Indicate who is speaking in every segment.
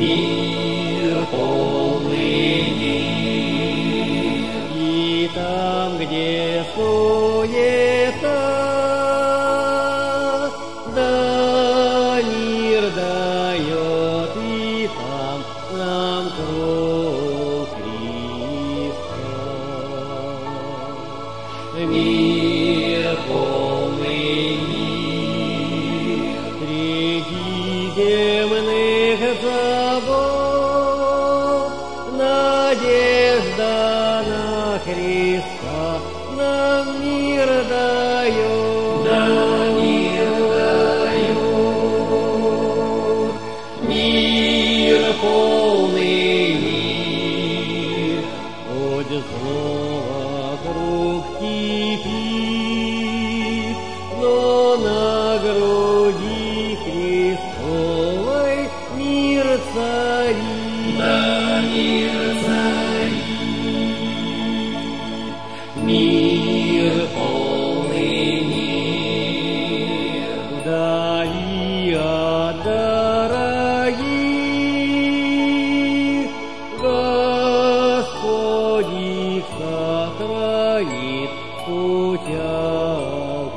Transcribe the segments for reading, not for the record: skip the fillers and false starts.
Speaker 1: мир полный мир. И там, где суета, да мир дает, и там нам кровь Христа. Мир полный мир, среди земных забот, надежда на Христа нам мир дает. Нам мир дает. Мир полный мир, хоть зло вокруг кипит, но на груди Христовой мир царит. Да, мир царит. Мир полный мир, вдали от дорогих Господь их сохранит в путях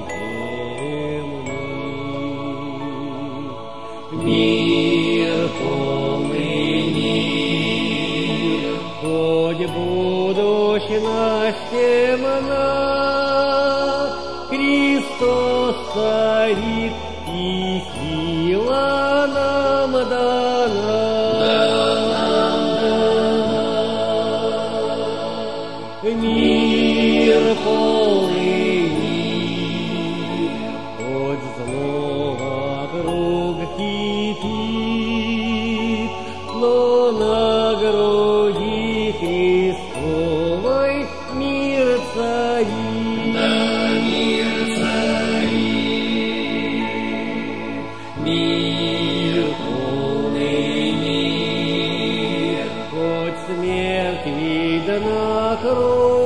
Speaker 1: земных. Мир полный мир, хоть будущность темна, Христос царит, и сила нам дана. Мир полный мир, хоть зло вокруг кипит, но на груди Христовой мир царит. Да, мир царит. Мир полный мир, хоть смерть видна кровь,